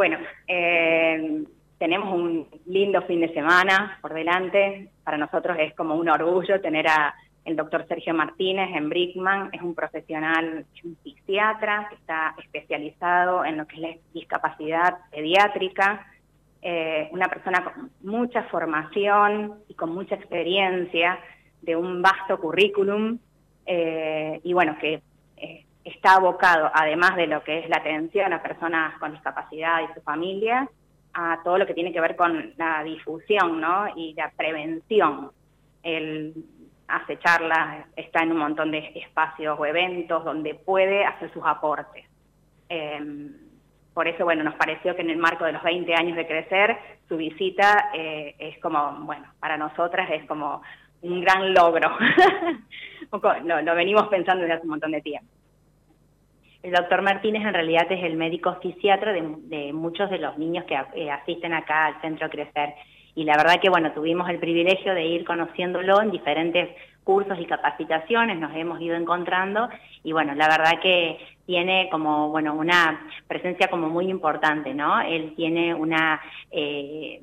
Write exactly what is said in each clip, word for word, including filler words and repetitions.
Bueno, eh, tenemos un lindo fin de semana por delante. Para nosotros es como un orgullo tener a el doctor Sergio Martínez en Brickman. Es un profesional, es un psiquiatra que está especializado en lo que es la discapacidad pediátrica, eh, una persona con mucha formación y con mucha experiencia, de un vasto currículum, eh, y bueno, que eh, está abocado, además de lo que es la atención a personas con discapacidad y su familia, a todo lo que tiene que ver con la difusión, ¿no? Y la prevención. Él hace charlas, está en un montón de espacios o eventos donde puede hacer sus aportes. Eh, por eso, bueno, nos pareció que en el marco de los veinte años de Crecer, su visita eh, es como, bueno, para nosotras es como un gran logro. lo, lo venimos pensando desde hace un montón de tiempo. El doctor Martínez en realidad es el médico fisiatra de, de muchos de los niños que eh, asisten acá al Centro Crecer. Y la verdad que, bueno, tuvimos el privilegio de ir conociéndolo en diferentes cursos y capacitaciones, nos hemos ido encontrando, y bueno, la verdad que tiene como, bueno, una presencia como muy importante, ¿no? Él tiene una eh,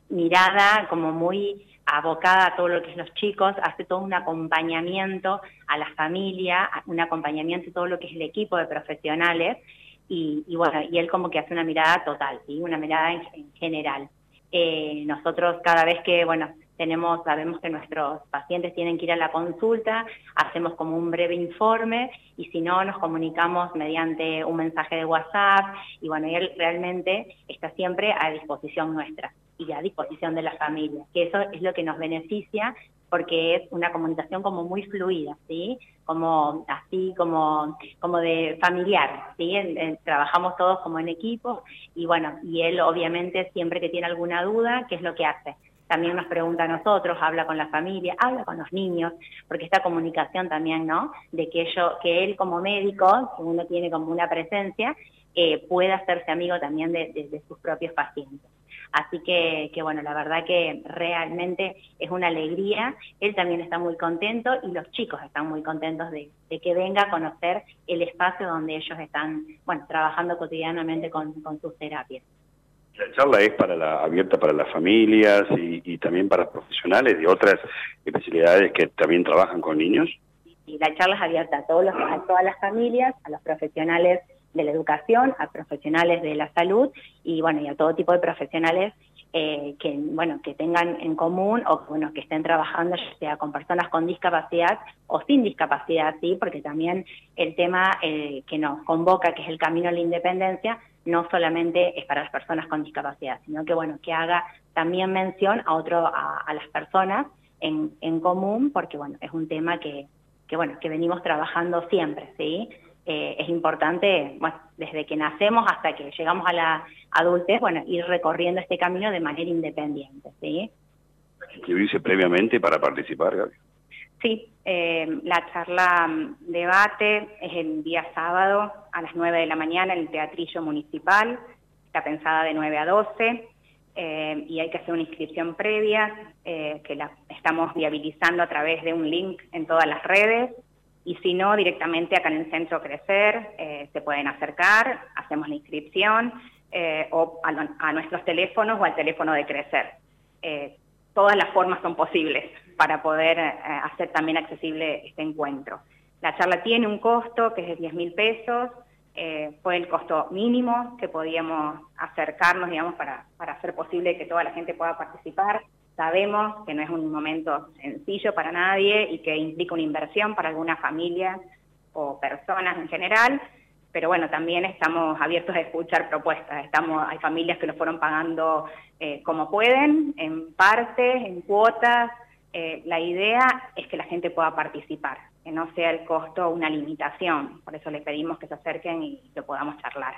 mirada como muy abocada a todo lo que es los chicos, hace todo un acompañamiento a la familia, un acompañamiento a todo lo que es el equipo de profesionales, y, y bueno, y él como que hace una mirada total, ¿sí? Una mirada en, en general. Eh, nosotros cada vez que, bueno, tenemos, sabemos que nuestros pacientes tienen que ir a la consulta, hacemos como un breve informe, y si no, nos comunicamos mediante un mensaje de WhatsApp, y bueno, y él realmente está siempre a disposición nuestra y a disposición de la familia, que eso es lo que nos beneficia, porque es una comunicación como muy fluida, ¿sí? Como así, como, como de familiar, ¿sí? En, en, trabajamos todos como en equipo, y bueno, y él obviamente siempre que tiene alguna duda, ¿qué es lo que hace? También nos pregunta a nosotros, habla con la familia, habla con los niños, porque esta comunicación también, ¿no? De que, yo, que él como médico, que uno tiene como una presencia, eh, pueda hacerse amigo también de, de, de sus propios pacientes. Así que, que, bueno, la verdad que realmente es una alegría. Él también está muy contento y los chicos están muy contentos de, de que venga a conocer el espacio donde ellos están, bueno, trabajando cotidianamente con, con sus terapias. La charla es para la, abierta para las familias y, y también para profesionales de otras especialidades que también trabajan con niños. Y la charla es abierta a, todos los, a todas las familias, a los profesionales de la educación, a profesionales de la salud y bueno, y a todo tipo de profesionales eh, que bueno, que tengan en común o bueno, que estén trabajando ya sea con personas con discapacidad o sin discapacidad, sí, porque también el tema eh, que nos convoca, que es el camino a la independencia, no solamente es para las personas con discapacidad, sino que bueno, que haga también mención a otro, a, a las personas en, en común, porque bueno, es un tema que, que bueno, que venimos trabajando siempre, ¿sí? Eh, es importante, bueno, desde que nacemos hasta que llegamos a la adultez, bueno, ir recorriendo este camino de manera independiente, ¿sí? ¿Inscribirse previamente para participar, Gaby? Sí, eh, la charla debate es el día sábado a las nueve de la mañana en el Teatrillo Municipal, está pensada de nueve a doce, eh, y hay que hacer una inscripción previa, eh, que la estamos viabilizando a través de un link en todas las redes, y si no, directamente acá en el Centro Crecer, eh, se pueden acercar, hacemos la inscripción, eh, o a, a nuestros teléfonos o al teléfono de Crecer. Eh, todas las formas son posibles para poder eh, hacer también accesible este encuentro. La charla tiene un costo que es de diez mil pesos, eh, fue el costo mínimo que podíamos acercarnos, digamos, para, para hacer posible que toda la gente pueda participar. Sabemos que no es un momento sencillo para nadie y que implica una inversión para algunas familias o personas en general, pero bueno, también estamos abiertos a escuchar propuestas. Estamos, hay familias que lo fueron pagando eh, como pueden, en partes, en cuotas. Eh, la idea es que la gente pueda participar, que no sea el costo una limitación. Por eso les pedimos que se acerquen y lo podamos charlar.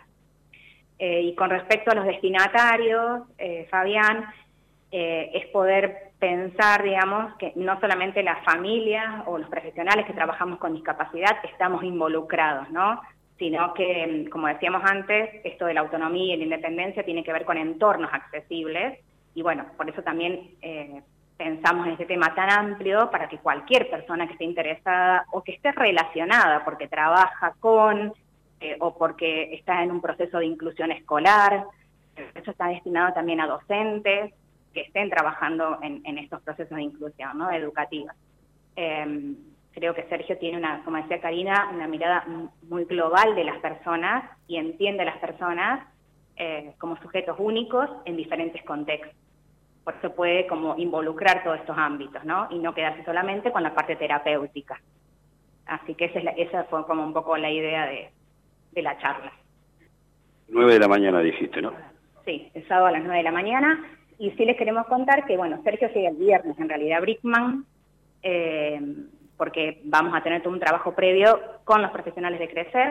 Eh, y con respecto a los destinatarios, eh, Fabián, Eh, es poder pensar, digamos, que no solamente las familias o los profesionales que trabajamos con discapacidad estamos involucrados, ¿no? Sino que, como decíamos antes, esto de la autonomía y la independencia tiene que ver con entornos accesibles, y bueno, por eso también eh, pensamos en este tema tan amplio para que cualquier persona que esté interesada o que esté relacionada porque trabaja con eh, o porque está en un proceso de inclusión escolar, eso está destinado también a docentes que estén trabajando en, en estos procesos de inclusión, ¿no?, educativa. Eh, creo que Sergio tiene una, como decía Karina, una mirada muy global de las personas y entiende a las personas eh, como sujetos únicos en diferentes contextos. Por eso puede como involucrar todos estos ámbitos, ¿no?, y no quedarse solamente con la parte terapéutica. Así que esa, es la, esa fue como un poco la idea de, de la charla. nueve de la mañana dijiste, ¿no? Sí, el sábado a las nueve de la mañana. Y sí les queremos contar que, bueno, Sergio llega el viernes, en realidad, a Brickman, eh, porque vamos a tener todo un trabajo previo con los profesionales de Crecer.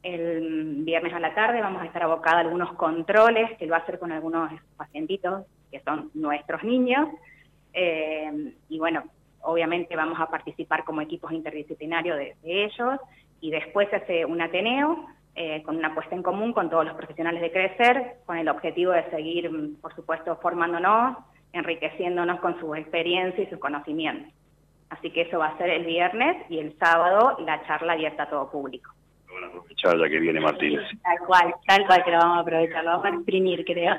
El viernes a la tarde vamos a estar abocada a algunos controles, que lo va a hacer con algunos pacientitos, que son nuestros niños. Eh, y bueno, obviamente vamos a participar como equipos interdisciplinarios de, de ellos, y después se hace un ateneo, Eh, con una puesta en común con todos los profesionales de Crecer, con el objetivo de seguir, por supuesto, formándonos, enriqueciéndonos con su experiencia y sus conocimientos. Así que eso va a ser el viernes, y el sábado la charla abierta a todo público. Bueno, aprovechar ya que viene Martínez. Tal cual, tal cual que lo vamos a aprovechar, lo vamos a exprimir, creo.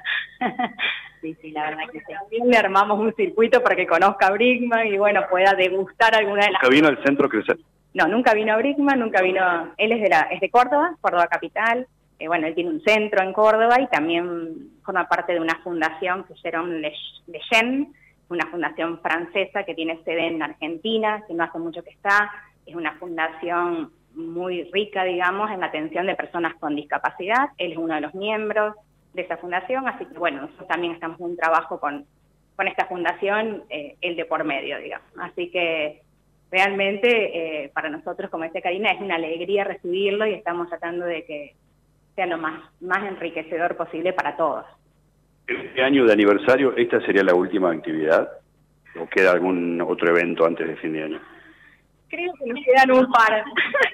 Sí, sí, la verdad que sí. También le armamos un circuito para que conozca a Brickman y, bueno, pueda degustar alguna de las... ¿Nunca vino al Centro Crecer? No, nunca vino a Brickman, nunca vino... Él es de, la, es de Córdoba, Córdoba Capital. Eh, bueno, él tiene un centro en Córdoba y también forma parte de una fundación que se llama Leyen, una fundación francesa que tiene sede en Argentina, que no hace mucho que está. Es una fundación muy rica, digamos, en la atención de personas con discapacidad. Él es uno de los miembros de esa fundación, así que, bueno, nosotros también estamos en un trabajo con, con esta fundación, eh, el de por medio, digamos. Así que realmente eh, para nosotros, como decía Karina, es una alegría recibirlo y estamos tratando de que sea lo más, más enriquecedor posible para todos. ¿Este año de aniversario, esta sería la última actividad? ¿O queda algún otro evento antes de fin de año? Creo que nos quedan un par.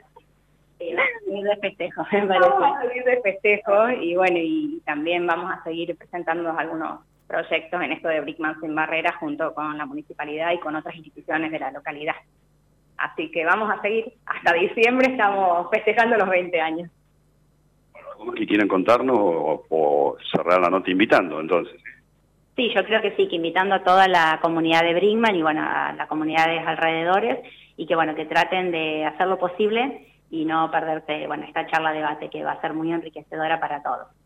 Ir de festejo, me Vamos a parece. salir de festejo y bueno, y también vamos a seguir presentando algunos proyectos en esto de Brickman Sin Barreras junto con la municipalidad y con otras instituciones de la localidad. Así que vamos a seguir, hasta diciembre estamos festejando los veinte años. ¿Algo que quieran contarnos o, o cerrar la nota invitando, entonces? Sí, yo creo que sí, que invitando a toda la comunidad de Brickman y bueno, a las comunidades alrededores, y que bueno, que traten de hacer lo posible y no perderse, bueno, esta charla debate que va a ser muy enriquecedora para todos.